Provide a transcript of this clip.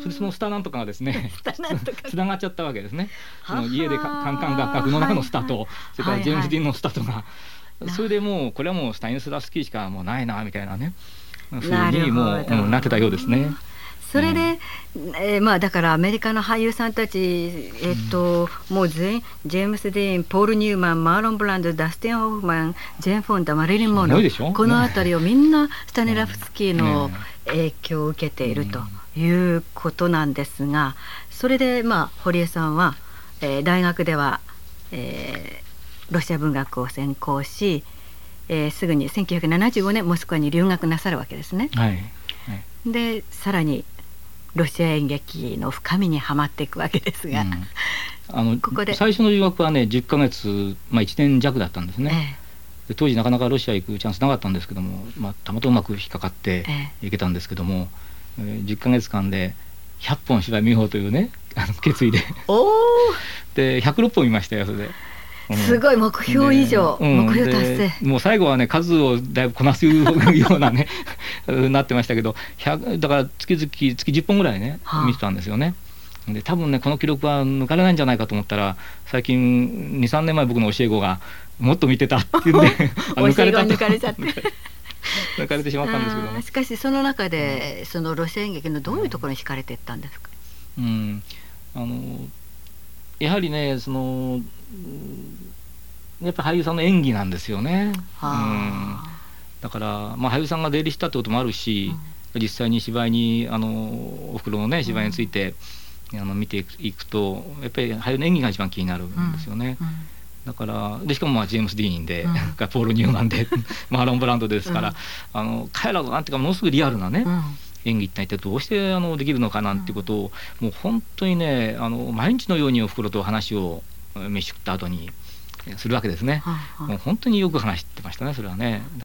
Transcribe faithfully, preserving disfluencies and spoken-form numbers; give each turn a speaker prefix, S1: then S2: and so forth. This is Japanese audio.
S1: それでそのスターなんとかがですね
S2: スターなんとか
S1: つながっちゃったわけですね。その
S2: はは
S1: 家でカンカン楽覚の中のスタと、
S2: はいはい
S1: それからジェームス・ディーンのスタとが、
S2: はいはい、
S1: それでもうこれはもうスタインスラスキーしかもうないなみたいなね、ふう
S2: なるほど
S1: にもう、うん、なってたようですね。
S2: それで、えーまあ、だからアメリカの俳優さんたち、えっとうん、もう全員ジェームス・ディーン、ポール・ニューマン、マーロン・ブランド、ダスティン・ホフマン、ジェーン・フォンダ、マリリン・モノ、この辺りをみんなスタニラフスキーの影響を受けているということなんですが、それで、まあ、堀江さんは、えー、大学では、えー、ロシア文学を専攻し、えー、すぐにせんきゅうひゃくななじゅうごねんモスクワに留学なさるわけですね。
S1: はいはい、
S2: でさらにロシア演劇の深みにはまっていくわけですが、うん、
S1: あのここで最初の留学はねじゅっかげつ、まあ、いちねん弱だったんですね、ええ、で当時なかなかロシア行くチャンスなかったんですけども、まあ、たまたまうまく引っかかって行けたんですけども、えええー、じゅっかげつかんでひゃっぽん芝居見ようというねあの決意で
S2: お
S1: でひゃくろっぽん見ましたよ。それですご
S2: い目標以上、うん、目標達成、
S1: もう最後はね数をだいぶこなすようなねなってましたけど、だから月々月じゅっぽんぐらいね、はあ、見てたんですよね。で多分ねこの記録は抜かれないんじゃないかと思ったら、最近 にさんねんまえ僕の教え子がもっと見てたっていうんで抜かれたと
S2: 抜かれちゃって
S1: 抜かれてしまったんですけどね。
S2: しかしその中で、うん、そのロシア演劇のどういうところに惹かれていったんですか。
S1: うん、あのやはりねそのやっぱ俳優さんの演技なんですよね。うん、だから、まあ、俳優さんが出入りしたってこともあるし、うん、実際に芝居にあのおふくろのね芝居について、うん、あの見ていくとやっぱり俳優の演技が一番気になるんですよね。うんうん、だからでしかもまあジェームス・ディーンで、うん、ポール・ニューマンでマーロン・ブランドですから、うん、あの彼らのなんていうかものすごくリアルなね、うん、演技ってどうしてあのできるのかなんていうことを、うん、もう本当にねあの毎日のようにおふくろと話を飯食った後にするわけですね。はあはあ、もう本当によく話してましたねそれはね。